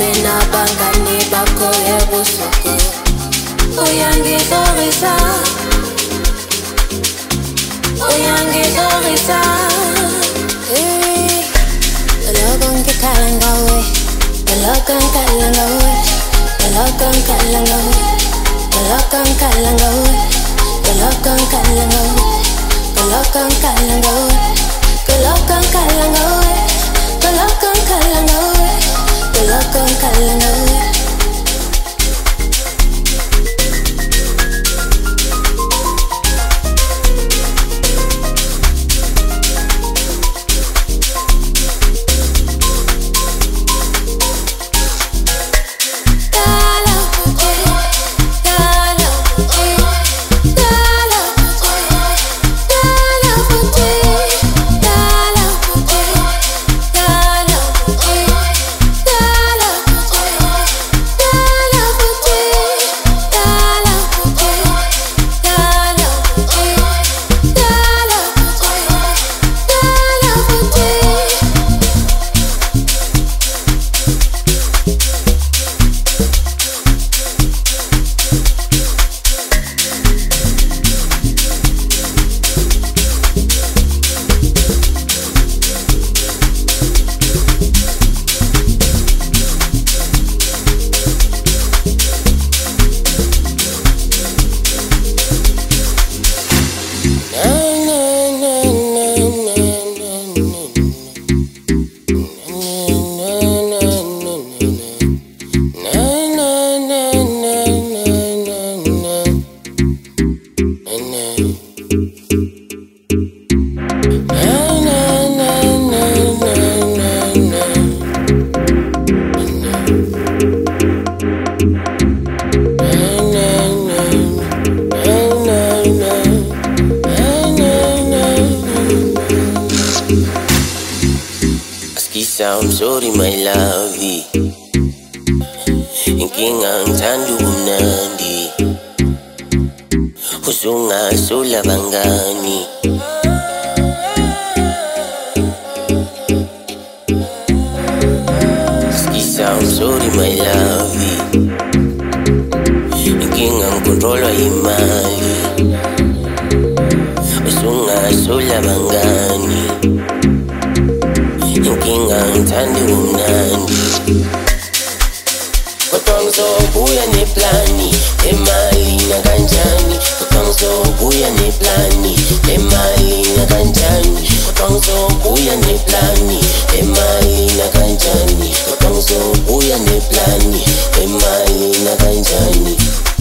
mina bangani bakho ebusuku uyangihorisa Loco ngikhala ngawe Loco ngikhala ngawe Loco ngikhala ngawe Loco ngikhala ngawe Loco ngikhala ngawe Loco ngikhala ngawe Loco ngikhala ngawe Loco ngikhala ngawe Loco ngikhala ngawe I'm sorry my love Inkinga ngithanda ubumnandi Usungasola bangani I'm sorry my love Inkinga ngikontrolwa imali Usungasola bangani Inkinga ngithanda ubumnandi Kodwa ngizobuya neplani Imali nakanjani Kodwa ngizobuya neplani Imali nakanjani Kodwa ngizobuya neplani Imali nakanjani Kodwa ngizobuya neplani Imali nakanjani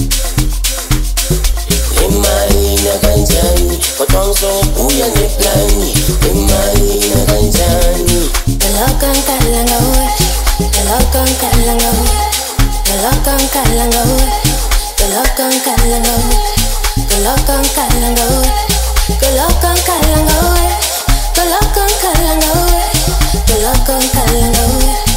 Imali nakanjani Kodwa ngizobuya neplani Imali nakanjani Loco ngikhala ngawe Loco ngikhala ngawe Loco ngikhala ngawe Loco ngikhala ngawe Loco ngikhala ngawe Loco ngikhala ngawe Loco ngikhala ngawe Loco ngikhala ngawe